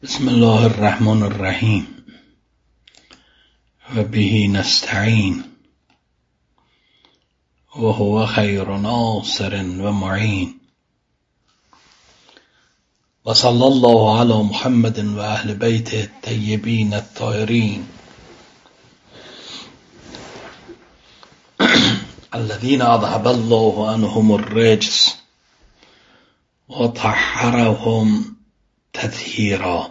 بسم الله الرحمن الرحیم و به نستعین و هو خیر ناصر و معین و صلی الله علی محمد و اهل بیته الطیبین الطاهرین الذين اذهب الله عنهم الرجس و طهرهم تطهیرا.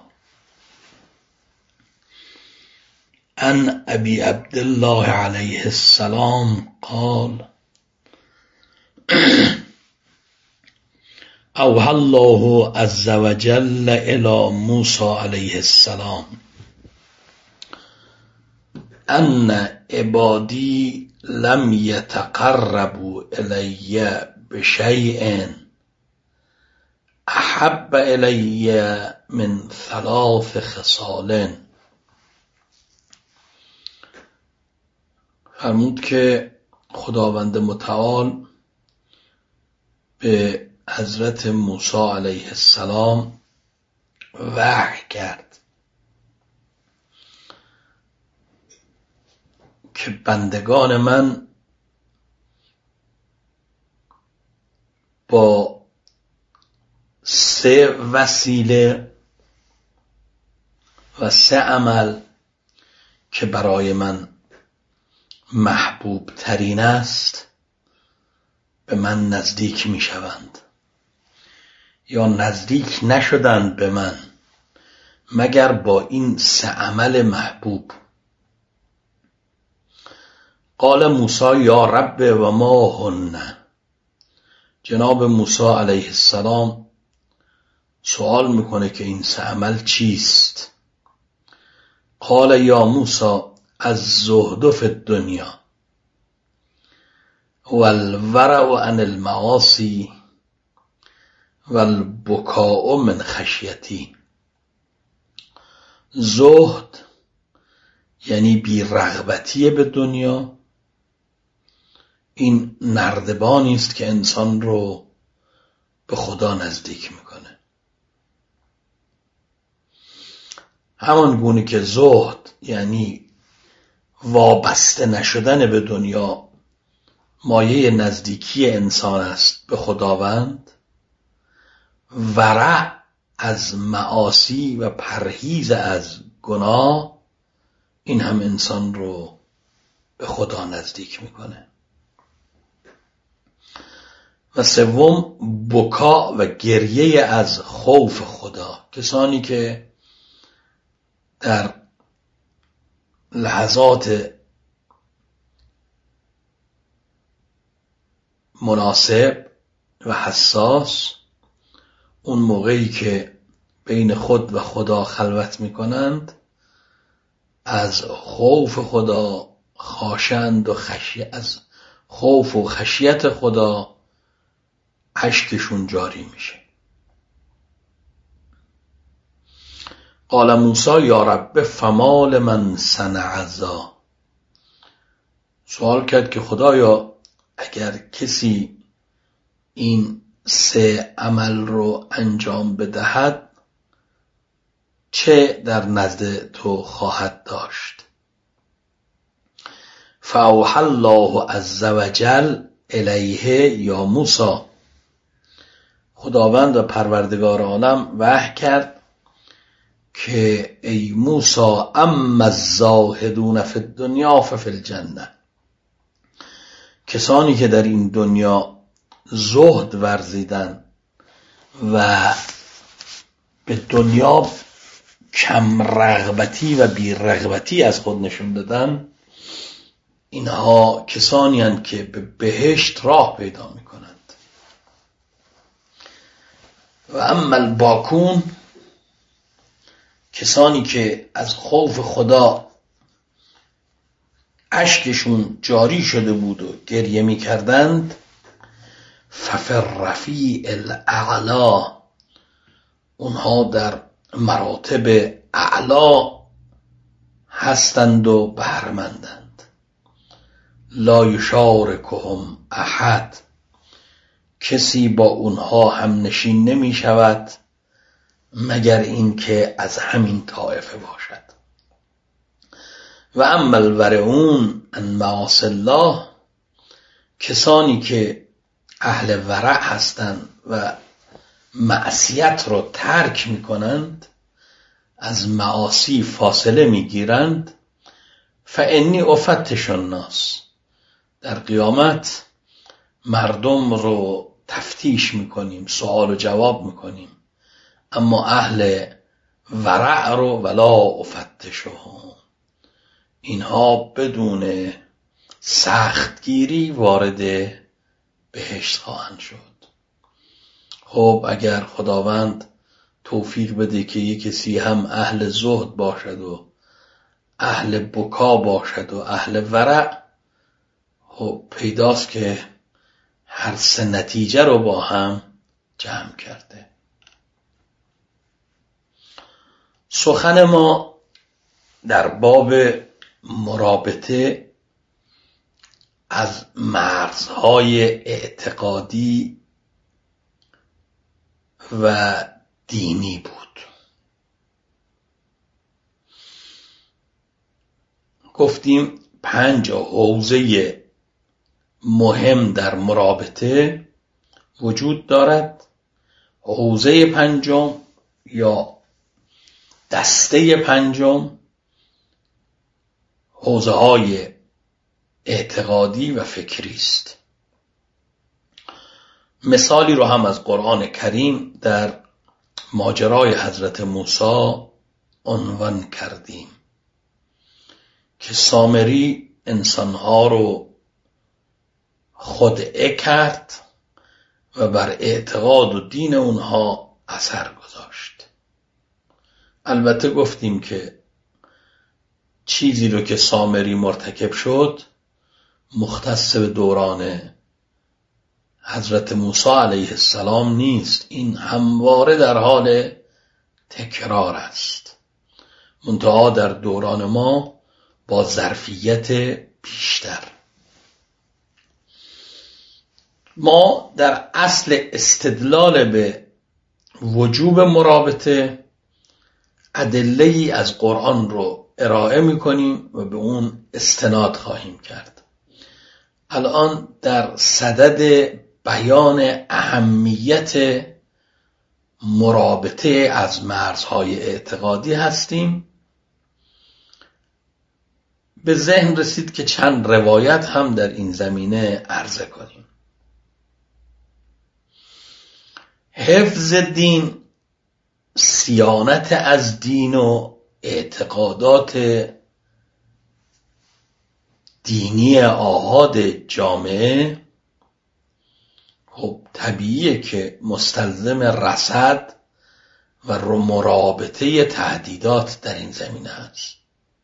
عن ابي عبد الله عليه السلام قال اوحى الله عز وجل الى موسى عليه السلام ان عبادي لم يتقربوا الي بشيء احب الي من ثلاث خصال. فرمود که خداوند متعال به حضرت موسی علیه السلام وحی کرد که بندگان من با سه وسیله و سه عمل که برای من محبوب ترین است به من نزدیک می شوند یا نزدیک نشدند به من مگر با این سه عمل محبوب. قال موسی یا رب و ما هن. جناب موسی علیه السلام سوال میکنه که این سه عمل چیست؟ قال یا موسی الزهد فی الدنیا والورع عن المعاصی والبکاء من خشیتی. زهد یعنی بی رغبتی به دنیا، این نردبانی است که انسان رو به خدا نزدیک میکنه. همان گونه که زهد یعنی وابسته نشدن به دنیا مایه نزدیکی انسان است به خداوند، ورع از معاصی و پرهیز از گناه این هم انسان رو به خدا نزدیک میکنه. و سوم بکا و گریه از خوف خدا. کسانی که در لحظات مناسب و حساس، اون موقعی که بین خود و خدا خلوت میکنند، از خوف خدا خاشند و از خوف و خشیت خدا اشکشون جاری میشه. قال موسی یا رب فمال من صنع ذا. سوال کرد که خدایا اگر کسی این سه عمل رو انجام بدهد چه در نزد تو خواهد داشت؟ فاوحى الله عز وجل الیه یا موسی. خداوند و پروردگار عالم وحی کرد که ای موسی اما الزاهدون فی الدنیا ففی الجنه. کسانی که در این دنیا زهد ورزیدن و به دنیا کم رغبتی و بی رغبتی از خود نشون دادن، اینها کسانی هستند که به بهشت راه پیدا میکنند. و اما الباکون، کسانی که از خوف خدا اشکشون جاری شده بود و گریه می کردند، ففی الرفیع الاعلا، اونها در مراتب اعلا هستند و بهرمندند. لا یشارکهم احد، کسی با اونها هم نشین نمی شود مگر این که از همین طایفه باشد. و اما الورعون عن معاصی الله، کسانی که اهل ورع هستند و معصیت رو ترک میکنند، از معاصی فاصله میگیرند، فانی افتش الناس، در قیامت مردم رو تفتیش میکنیم، سوال و جواب میکنیم، اما اهل ورع رو ولا افتشهم، اینها بدون سختگیری وارد بهشت خواهند شد. خب اگر خداوند توفیق بده که یک کسی هم اهل زهد باشد و اهل بکا باشد و اهل ورع، خب پیداست که هر سه نتیجه رو با هم جمع کرده. سخن ما در باب مرابطه از مرزهای اعتقادی و دینی بود. گفتیم 5 حوزه مهم در مرابطه وجود دارد. حوزه 5 یا دسته 5 حوزه های اعتقادی و فکری است. مثالی رو هم از قرآن کریم در ماجرای حضرت موسی عنوان کردیم که سامری انسانها رو خدعه کرد و بر اعتقاد و دین اونها اثر گذاشت. البته گفتیم که چیزی رو که سامری مرتکب شد مختص به دوران حضرت موسی علیه السلام نیست، این همواره در حال تکرار است، منتها در دوران ما با ظرفیت بیشتر. ما در اصل استدلال به وجوب مرابطه ادله‌ای از قرآن رو ارائه می‌کنیم و به اون استناد خواهیم کرد. الان در صدد بیان اهمیت مرابطه از مرزهای اعتقادی هستیم. به ذهن رسید که چند روایت هم در این زمینه عرضه کنیم. حفظ دین، صیانت از دین و اعتقادات دینی آحاد جامعه، خب طبیعیه که مستلزم رصد و مرابطه تهدیدات در این زمینه هست.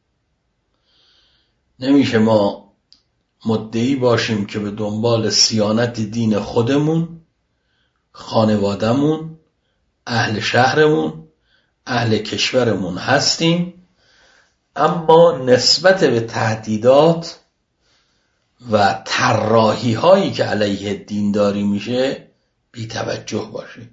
نمیشه ما مدعی باشیم که به دنبال صیانت دین خودمون، خانوادمون، اهل شهرمون، اهل کشورمون هستیم، اما نسبت به تهدیدات و طراحی هایی که علیه دینداری میشه بی توجه باشیم.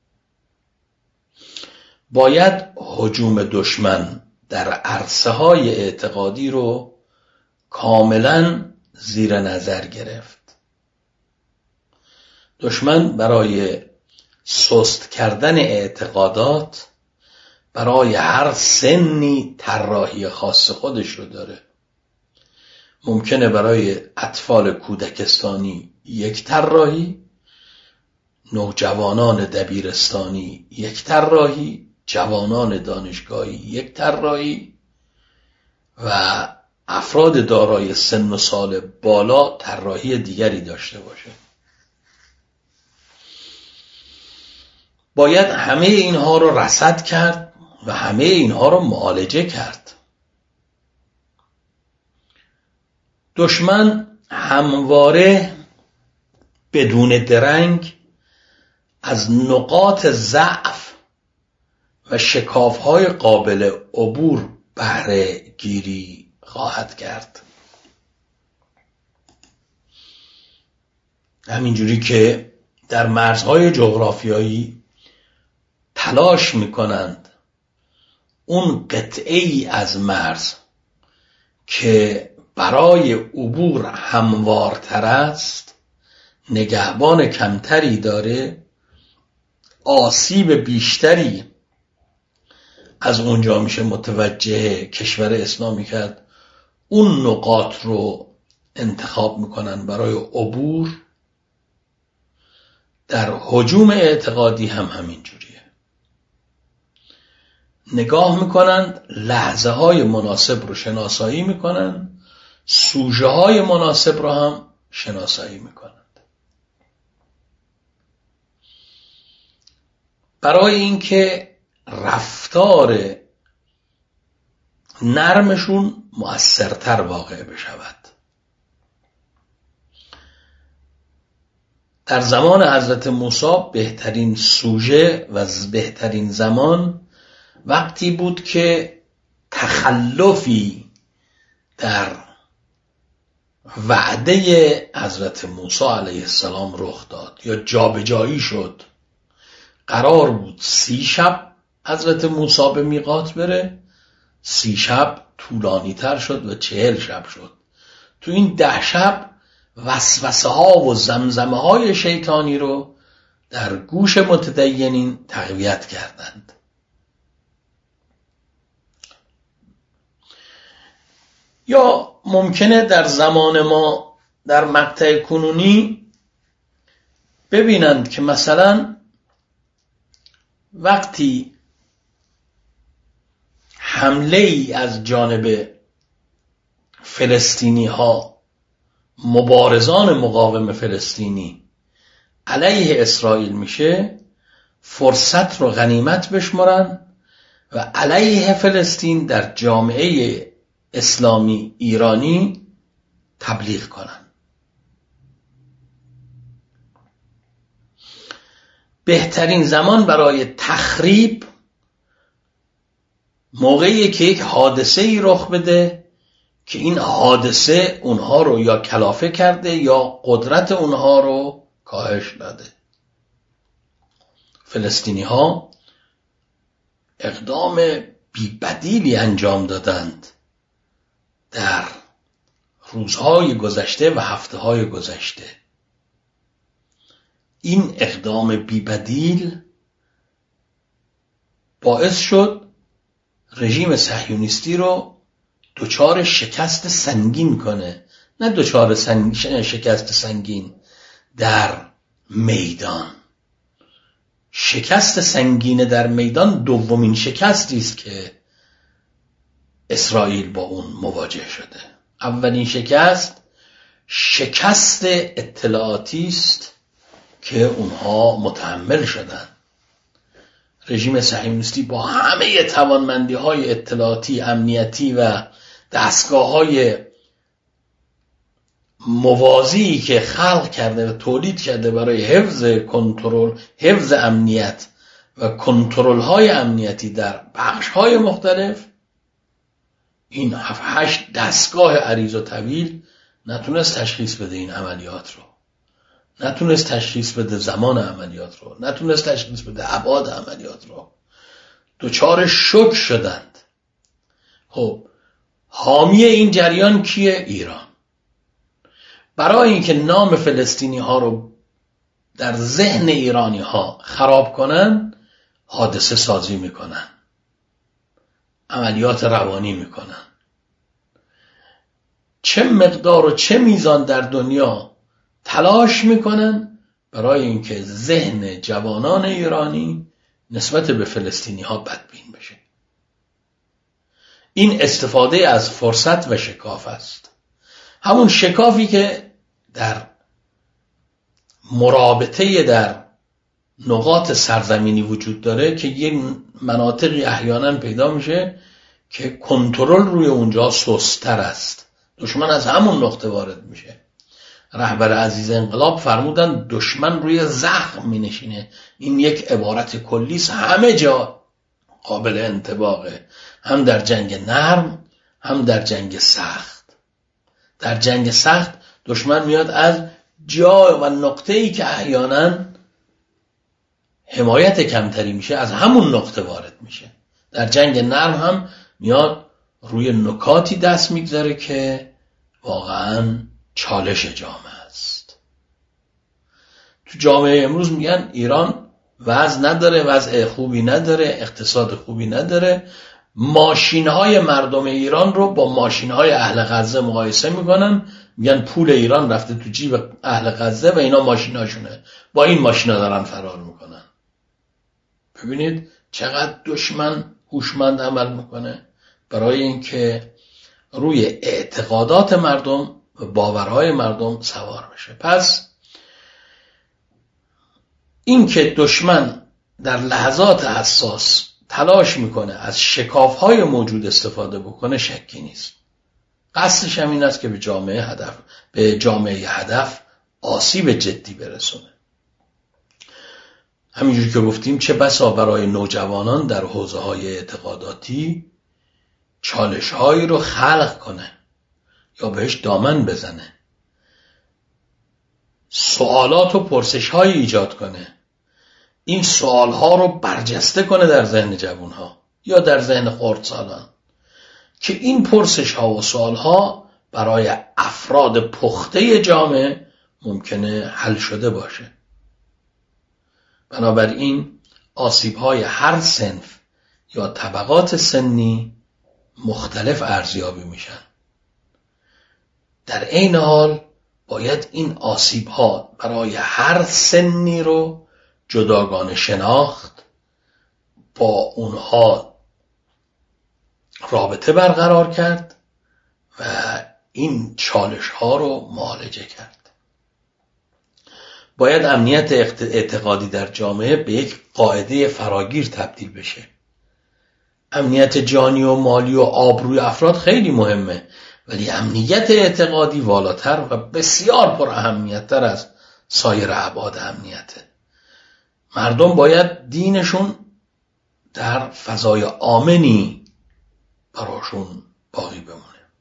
باید هجوم دشمن در عرصه های اعتقادی رو کاملا زیر نظر گرفت. دشمن برای سست کردن اعتقادات برای هر سنی طراحی خاص خودش رو داره. ممکنه برای اطفال کودکستانی یک طراحی، نوجوانان دبیرستانی یک طراحی، جوانان دانشگاهی یک طراحی و افراد دارای سن و سال بالا طراحی دیگری داشته باشه. باید همه اینها رو رصد کرد و همه اینها رو معالجه کرد. دشمن همواره بدون درنگ از نقاط ضعف و شکاف‌های قابل عبور بهره گیری خواهد کرد. همینجوری که در مرزهای جغرافیایی تلاش میکنند اون قطعه‌ای از مرز که برای عبور هموارتر است، نگهبان کمتری داره، آسیب بیشتری از اونجا میشه متوجه کشور اسلامی کرد، اون نقاط رو انتخاب میکنن برای عبور. در هجوم اعتقادی هم همین جوریه، نگاه میکنند، لحظه های مناسب رو شناسایی میکنند، سوژه های مناسب رو هم شناسایی میکنند، برای اینکه رفتار نرمشون مؤثرتر واقع بشود. در زمان حضرت موسی بهترین سوژه و بهترین زمان وقتی بود که تخلفی در وعده حضرت موسی علیه السلام رخ داد یا جابجایی شد. قرار بود 30 شب حضرت موسی به میقات بره، 30 شب طولانی تر شد و 40 شب شد. تو این 10 شب وسوسه ها و زمزمه های شیطانی رو در گوش متدینین تقویت کردند. یا ممکنه در زمان ما در مقطع کنونی ببینند که مثلا وقتی حمله ای از جانب فلسطینی ها، مبارزان مقاوم فلسطینی علیه اسرائیل میشه، فرصت رو غنیمت بشمارن و علیه فلسطین در جامعه اسلامی ایرانی تبلیغ کنن. بهترین زمان برای تخریب موقعی که یک حادثه ای رخ بده که این حادثه اونها رو یا کلافه کرده یا قدرت اونها رو کاهش داده. فلسطینی ها اقدام بی‌بدیلی انجام دادند در روزهای گذشته و هفته‌های گذشته. این اقدام بی‌بدیل باعث شد رژیم صهیونیستی رو دچار شکست سنگین کنه، نه دچار شکست سنگین در میدان. شکست سنگین در میدان دومین شکستی است که اسرائیل با اون مواجه شده. اولین شکست اطلاعاتی است که اونها متحمل شدن. رژیم صهیونیستی با همه توانمندی‌های اطلاعاتی، امنیتی و دستگاه‌های موازی که خلق کرده و تولید کرده برای حفظ امنیت و کنترل‌های امنیتی در بخش‌های مختلف، این 7-8 دستگاه عریض و طویل نتونست تشخیص بده این عملیات رو، نتونست تشخیص بده زمان عملیات رو، نتونست تشخیص بده ابعاد عملیات رو. دچار شوک شدند. خب حامی این جریان کیه؟ ایران. برای اینکه نام فلسطینی ها رو در ذهن ایرانی ها خراب کنن، حادثه سازی میکنن، عملیات روانی میکنن. چه مقدار و چه میزان در دنیا تلاش میکنن برای اینکه ذهن جوانان ایرانی نسبت به فلسطینی ها بدبین بشه. این استفاده از فرصت و شکاف است، همون شکافی که در مرابطه در نقاط سرزمینی وجود داره که یه مناطقی احیانا پیدا میشه که کنترل روی اونجا سست‌تر است. دشمن از همون نقطه وارد میشه. رهبر عزیز انقلاب فرمودن دشمن روی زخم می نشینه. این یک عبارت کلی است، همه جا قابل انطباقه، هم در جنگ نرم هم در جنگ سخت. در جنگ سخت دشمن میاد از جا و نقطه‌ای که احیانا حمایت کمتری میشه از همون نقطه وارد میشه. در جنگ نرم هم میاد روی نکاتی دست میگذاره که واقعا چالش جامعه است. تو جامعه امروز میگن ایران وضع نداره، وضع خوبی نداره، اقتصاد خوبی نداره. ماشین‌های مردم ایران رو با ماشین‌های اهل غزه مقایسه میکنن، میگن پول ایران رفته تو جیب اهل غزه و اینا ماشیناشونه، با این ماشینا دارن فرار میکنن. ببینید چقدر دشمن هوشمند عمل میکنه برای اینکه روی اعتقادات مردم و باورهای مردم سوار بشه. پس اینکه دشمن در لحظات حساس تلاش میکنه از شکافهای موجود استفاده بکنه شکی نیست. قصدش هم این است که به جامعه هدف آسیب جدی برسونه. همینجور که گفتیم چه بسا برای نوجوانان در حوزه‌های اعتقاداتی چالش‌هایی رو خلق کنه یا بهش دامن بزنه، سوالات و پرسش‌هایی ایجاد کنه، این سوال‌ها رو برجسته کنه در ذهن جوان‌ها یا در ذهن خردسالان، که این پرسش‌ها و سوال‌ها برای افراد پخته جامعه ممکنه حل شده باشه. بنابراین آسیب‌های هر صنف یا طبقات سنی مختلف ارزیابی میشن. در عین حال باید این آسیب‌ها برای هر سنی رو جداگانه شناخت، با اونها رابطه برقرار کرد و این چالش‌ها رو معالجه کرد. باید امنیت اعتقادی در جامعه به یک قاعده فراگیر تبدیل بشه. امنیت جانی و مالی و آبروی افراد خیلی مهمه، ولی امنیت اعتقادی والاتر و بسیار پر اهمیت‌تر از سایر ابعاد امنیته. مردم باید دینشون در فضای آمنی براشون باقی بمونه.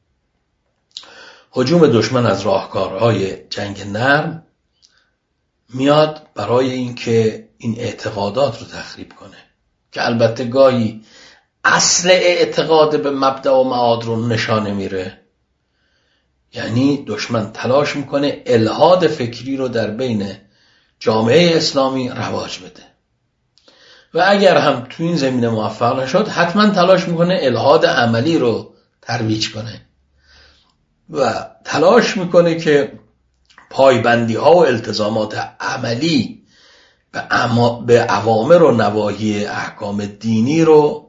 هجوم دشمن از راهکارهای جنگ نرم میاد برای اینکه این اعتقادات رو تخریب کنه، که البته گاهی اصل اعتقاد به مبدأ و معاد رو نشانه میره. یعنی دشمن تلاش میکنه الحاد فکری رو در بین جامعه اسلامی رواج بده و اگر هم تو این زمینه موفق نشد حتما تلاش میکنه الحاد عملی رو ترویج کنه و تلاش میکنه که پایبندی ها و التزامات عملی به اوامر و نواهی احکام دینی رو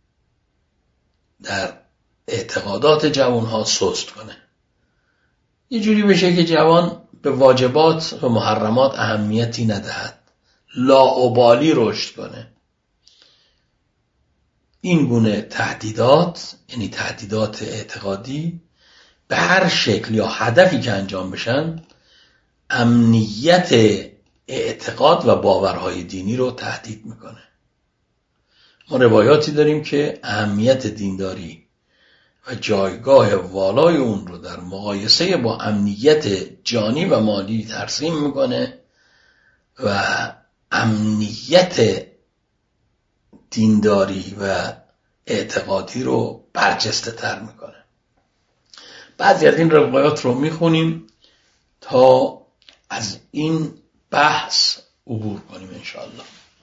در اعتقادات جوان ها سست کنه. یه جوری بشه که جوان به واجبات و محرمات اهمیتی ندهد، لاابالی رشد کنه. این گونه تهدیدات، یعنی تهدیدات اعتقادی، به هر شکل یا هدفی که انجام بشن امنیت اعتقاد و باورهای دینی رو تهدید میکنه. ما روایاتی داریم که اهمیت دینداری و جایگاه والای اون رو در مقایسه با امنیت جانی و مالی ترسیم میکنه و امنیت دینداری و اعتقادی رو برجسته تر میکنه. بعضی از این روایات رو میخونیم تا از این بحث عبور کنیم انشاءالله.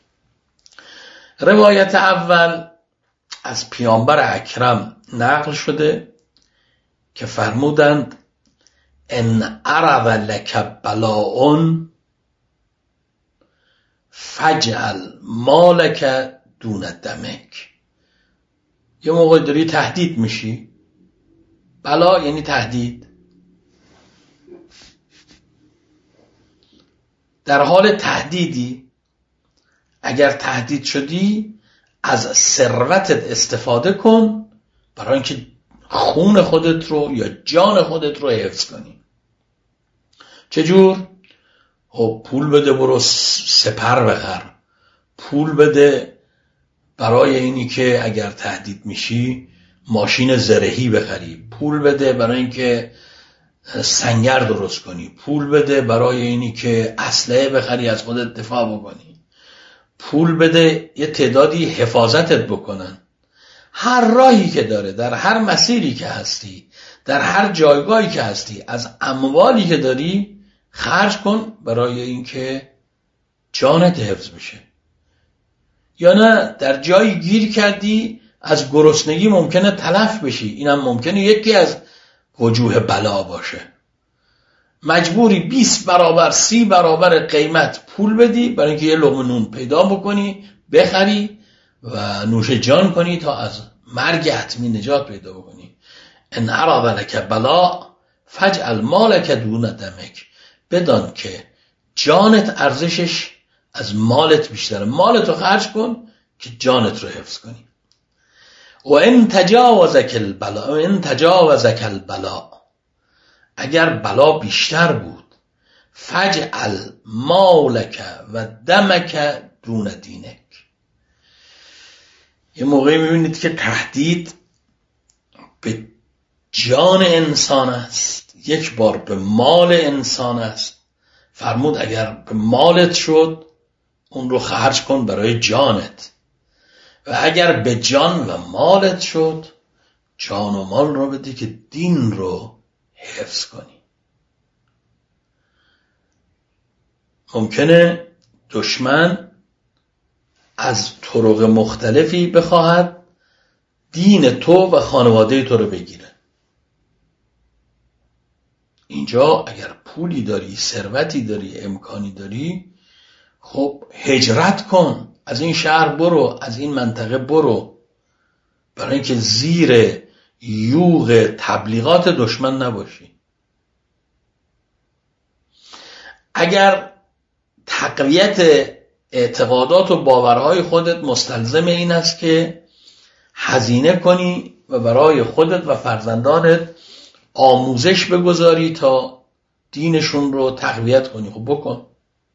روایت اول از پیامبر اکرم نقل شده که فرمودند ان عرض لک بلاء فجعل مالک دون دمک. یه موقع داری تهدید میشی، بلا یعنی تهدید، در حال تهدیدی، اگر تهدید شدی از ثروتت استفاده کن برای اینکه خون خودت رو یا جان خودت رو حفظ کنی. چجور؟ پول بده برو سپر بخر، پول بده برای اینی که اگر تهدید میشی ماشین زرهی بخری، پول بده برای اینکه سنگر درست کنی، پول بده برای اینی که اسلحه بخری از خودت دفاع بکنی، پول بده یه تعدادی حفاظتت بکنن. هر راهی که داره، در هر مسیری که هستی، در هر جایگاهی که هستی، از اموالی که داری خرج کن برای اینکه جانت حفظ بشه. یا نه در جایی گیر کردی از گرسنگی ممکنه تلف بشی، اینم ممکنه یکی از وجوه بلا باشه. مجبوری 20 برابر 30 برابر قیمت پول بدی برای اینکه یه لقمه نون پیدا بکنی، بخری و نوش جان کنی تا از مرگ حتمی نجات پیدا بکنی. ان عرض لک بلا فجعل مالک دون دمک. بدان که جانت ارزشش از مالت بیشتره، مالت رو خرج کن که جانت رو حفظ کنی. و ان تجاوزک البلا، اگر بلا بیشتر بود، فجعل مالک و دمک دون دینک. یه موقعی میبینید که تهدید به جان انسان است، یک بار به مال انسان است. فرمود اگر به مالت شد اون رو خرج کن برای جانت، و اگر به جان و مالت شد جان و مال رو بدی که دین رو حفظ کنی. ممکنه دشمن از طرق مختلفی بخواهد دین تو و خانواده تو رو بگیره. اینجا اگر پولی داری، ثروتی داری، امکانی داری، خب هجرت کن، از این شهر برو، از این منطقه برو، برای اینکه زیر یوغ تبلیغات دشمن نباشی. اگر تقویت اعتقادات و باورهای خودت مستلزم این است که هزینه کنی و برای خودت و فرزندانت آموزش بگذاری تا دینشون رو تقویت کنی، خب بکن.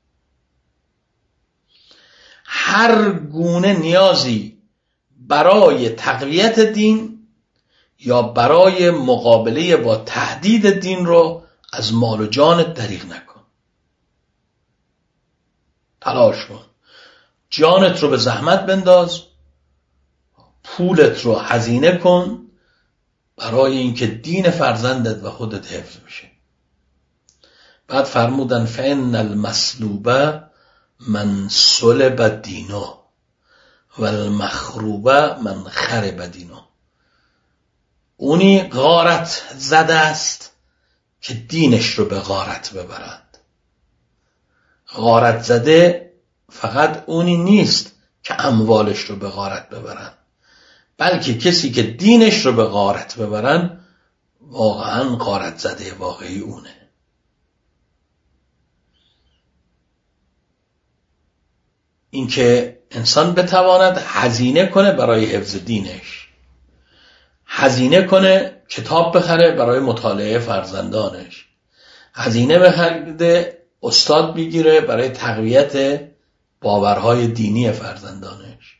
هر گونه نیازی برای تقویت دین یا برای مقابله با تهدید دین رو از مال و جانت دریغ نکن. تلاش کن، جانت رو به زحمت بنداز، پولت رو هزینه کن برای اینکه دین فرزندت و خودت حفظ بشه. بعد فرمودن فإن المسلوب من صلب دینه و المخروب من خرب دینه. اونی غارت زده است که دینش رو به غارت ببرند. غارت زده فقط اونی نیست که اموالش رو به غارت ببرند، بلکه کسی که دینش رو به غارت ببرن واقعا غارت زده واقعی اونه. اینکه انسان بتواند هزینه کنه برای حفظ دینش، هزینه کنه کتاب بخره برای مطالعه فرزندانش، هزینه بخره استاد بگیره برای تقویت باورهای دینی فرزندانش،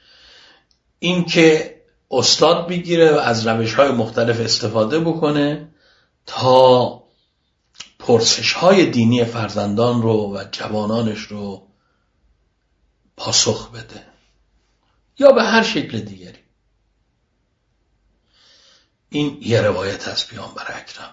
اینکه استاد بگیره و از روش‌های مختلف استفاده بکنه تا پرسش‌های دینی فرزندان رو و جوانانش رو پاسخ بده، یا به هر شکل دیگری. این یه روایت از پیامبر اکرم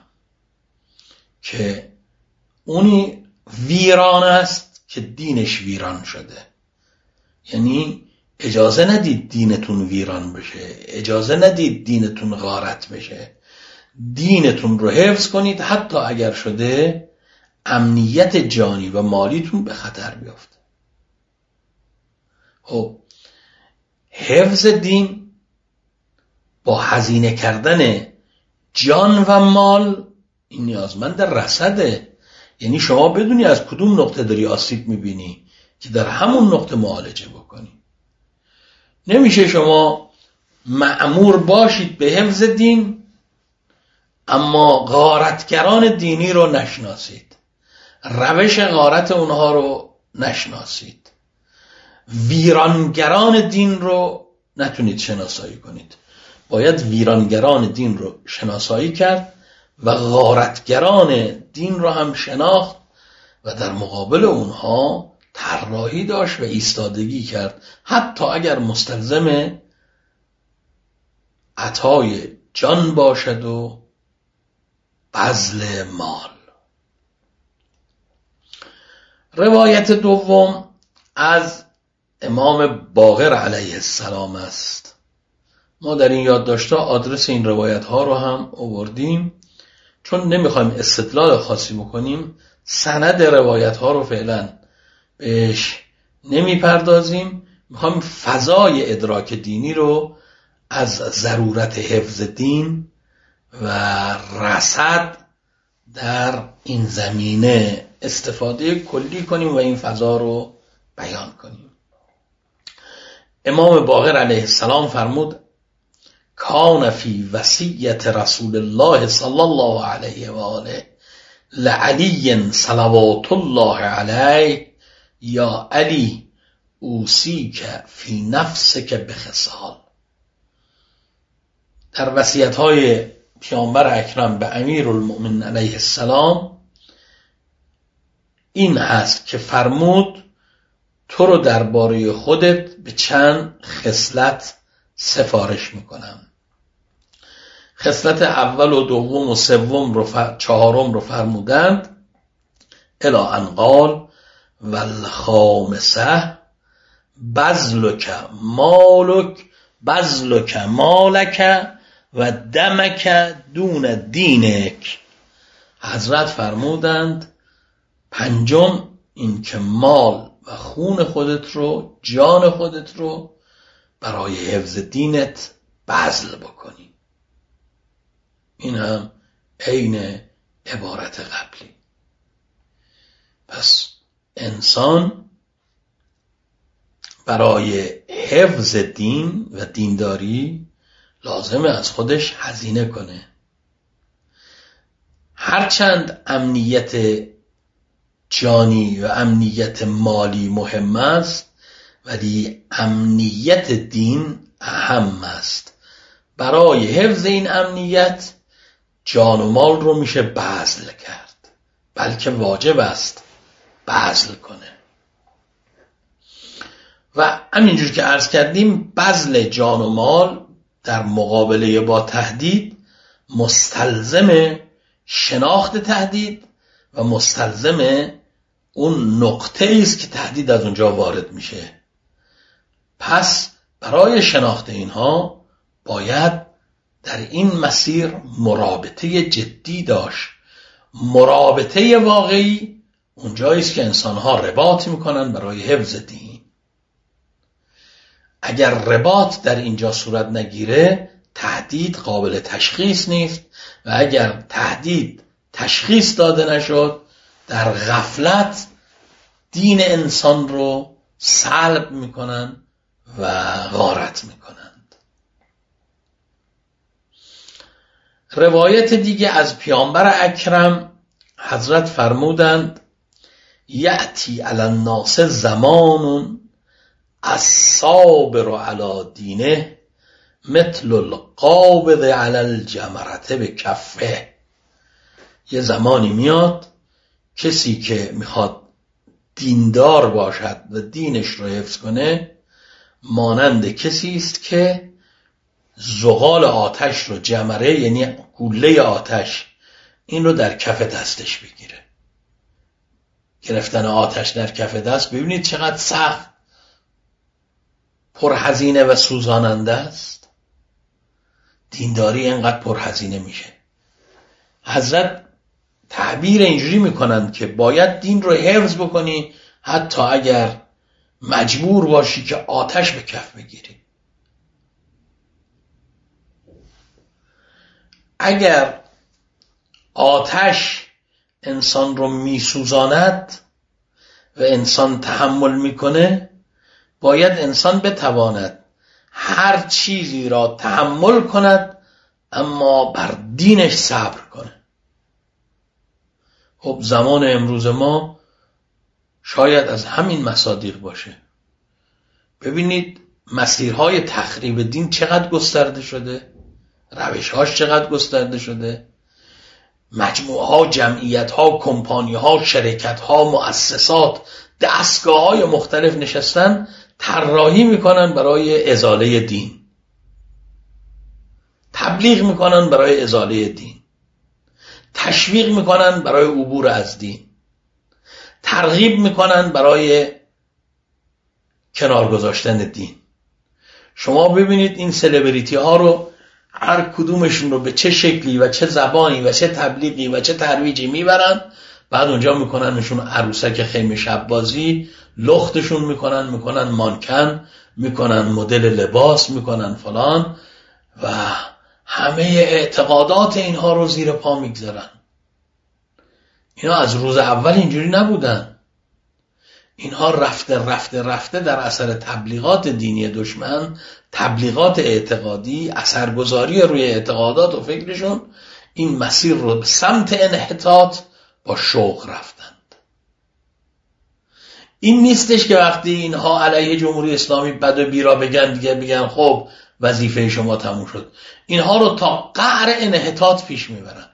که اونی ویران است که دینش ویران شده. یعنی اجازه ندید دینتون ویران بشه، اجازه ندید دینتون غارت بشه. دینتون رو حفظ کنید حتی اگر شده امنیت جانی و مالیتون به خطر بیفته. خب حفظ دین با هزینه کردن جان و مال این نیازمند رصده. یعنی شما بدونی از کدوم نقطه داری آسیب میبینی که در همون نقطه معالجه بکنی. نمیشه شما مأمور باشید به حفظ دین اما غارتگران دینی رو نشناسید، روش غارت اونها رو نشناسید، ویرانگران دین رو نتونید شناسایی کنید. باید ویرانگران دین رو شناسایی کرد و غارتگران دین رو هم شناخت و در مقابل اونها طراحی داشت و ایستادگی کرد، حتی اگر مستلزم عطای جان باشد و بذل مال. روایت دوم از امام باقر علیه السلام است. ما در این یادداشت‌ها آدرس این روایت ها رو هم آوردیم، چون نمیخوایم استدلال خاصی بکنیم. سند روایت ها رو فعلا بهش نمیپردازیم، میخوایم فضای ادراک دینی رو از ضرورت حفظ دین و رصد در این زمینه استفاده کلی کنیم و این فضا رو بیان کنیم. امام باقر علیه السلام فرمود: کان فی وصیت رسول الله صلی الله علیه و آله لعلی صلوات الله علیه یا علی اوصیک فی نفسک بخصال. در وصیت‌های پیامبر اکرم به امیرالمؤمنین علیه السلام این هست که فرمود تو رو درباره خودت به چند خصلت سفارش میکنم. خصلت اول و دوم و سوم رو چهارم رو فرمودند. الی ان قال والخامسه بذلک مالک و دمک دون دینک. حضرت فرمودند پنجم این که مال و خون خودت رو، جان خودت رو برای حفظ دینت بذل بکنی. این هم عین عبارت قبلی. پس انسان برای حفظ دین و دینداری لازمه از خودش هزینه کنه. هرچند امنیت جانی و امنیت مالی مهم است، ولی امنیت دین اهم است. برای حفظ این امنیت جان و مال رو میشه بذل کرد، بلکه واجب است بذل کنه. و همینجور که عرض کردیم بذل جان و مال در مقابله با تهدید مستلزم شناخت تهدید و مستلزم اون نقطه است که تهدید از اونجا وارد میشه. پس برای شناخت اینها باید در این مسیر مرابطه جدی داشت. مرابطه واقعی اونجایی است که انسانها رباط میکنن برای حفظ دین. اگر رباط در اینجا صورت نگیره تهدید قابل تشخیص نیست، و اگر تهدید تشخیص داده نشد در غفلت دین انسان رو سلب میکنن و غارت میکنند. روایت دیگه از پیامبر اکرم حضرت فرمودند یأتی علی الناس زمان الصابر علی دینه مثل القابض علی الجمرة بکفه. یه زمانی میاد کسی که میخواد دیندار باشد و دینش رو حفظ کنه مانند کسی است که زغال آتش رو، جمره یعنی گوله آتش، این رو در کف دستش بگیره. گرفتن آتش در کف دست ببینید چقدر سخت، پرهزینه و سوزاننده است. دینداری اینقدر پرهزینه میشه. حضرت تعبیر اینجوری میکنند که باید دین رو حفظ بکنی حتی اگر مجبور باشی که آتش به کف بگیری. اگر آتش انسان رو میسوزاند و انسان تحمل میکنه، باید انسان بتواند هر چیزی را تحمل کند اما بر دینش صبر کنه. خب زمان امروز ما شاید از همین مصادیق باشه. ببینید مسیرهای تخریب دین چقدر گسترده شده، روشهاش چقدر گسترده شده، مجموعه ها، جمعیت ها، کمپانی ها، شرکت ها، مؤسسات دستگاه‌های مختلف نشستن طراحی میکنن برای ازاله دین، تبلیغ میکنن برای ازاله دین، تشویق میکنن برای عبور از دین، ترغیب میکنن برای کنار گذاشتن دین. شما ببینید این سلبریتی ها رو هر کدومشون رو به چه شکلی و چه زبانی و چه تبلیغی و چه ترویجی میبرن، بعد اونجا میکننشون عروسک خیمه شب بازی، لختشون میکنن مانکن، میکنن مدل لباس، میکنن فلان و همه اعتقادات اینها رو زیر پا میگذارن. اینا از روز اول اینجوری نبودن. اینها رفته در اثر تبلیغات دینی دشمن، تبلیغات اعتقادی، اثرگذاری روی اعتقادات و فکرشون، این مسیر رو به سمت انحطاط با شوق رفتند. این نیستش که وقتی اینها علیه جمهوری اسلامی بد و بیرا بگن دیگه بگن خب وظیفه شما تموم شد. اینها رو تا قعر انحطاط پیش میبرن.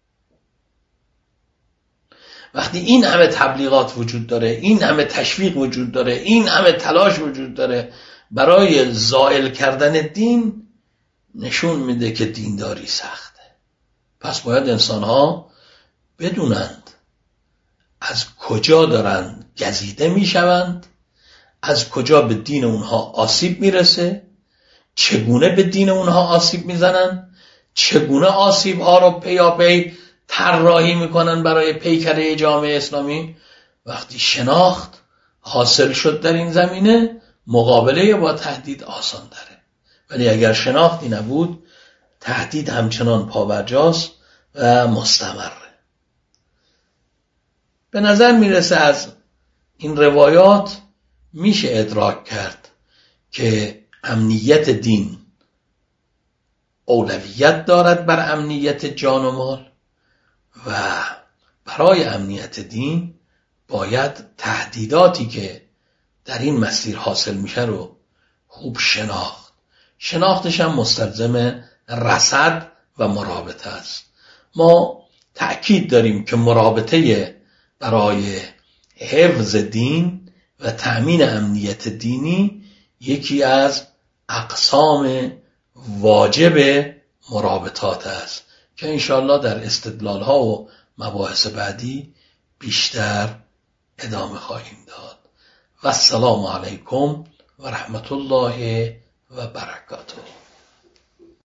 وقتی این همه تبلیغات وجود داره، این همه تشویق وجود داره، این همه تلاش وجود داره برای زائل کردن دین، نشون میده که دینداری سخته. پس باید انسان‌ها بدونند از کجا دارند گزیده میشوند، از کجا به دین اونها آسیب میرسه، چگونه به دین اونها آسیب میزنن، چگونه آسیب ها رو پیاپی طراحی میکنن برای پیکره جامعه اسلامی. وقتی شناخت حاصل شد در این زمینه، مقابله با تهدید آسان داره. ولی اگر شناختی نبود، تهدید همچنان پابرجاست و مستمره. به نظر میرسه از این روایات میشه ادراک کرد که امنیت دین اولویت دارد بر امنیت جان و مال و برای امنیت دین باید تهدیداتی که در این مسیر حاصل میشه رو خوب شناخت. شناختش هم مستلزم رصد و مرابطه است. ما تأکید داریم که مرابطه برای حفظ دین و تأمین امنیت دینی یکی از اقسام واجب مرابطات است که انشاءالله در استدلال ها و مباحث بعدی بیشتر ادامه خواهیم داد. و السلام علیکم و رحمت الله و برکاته.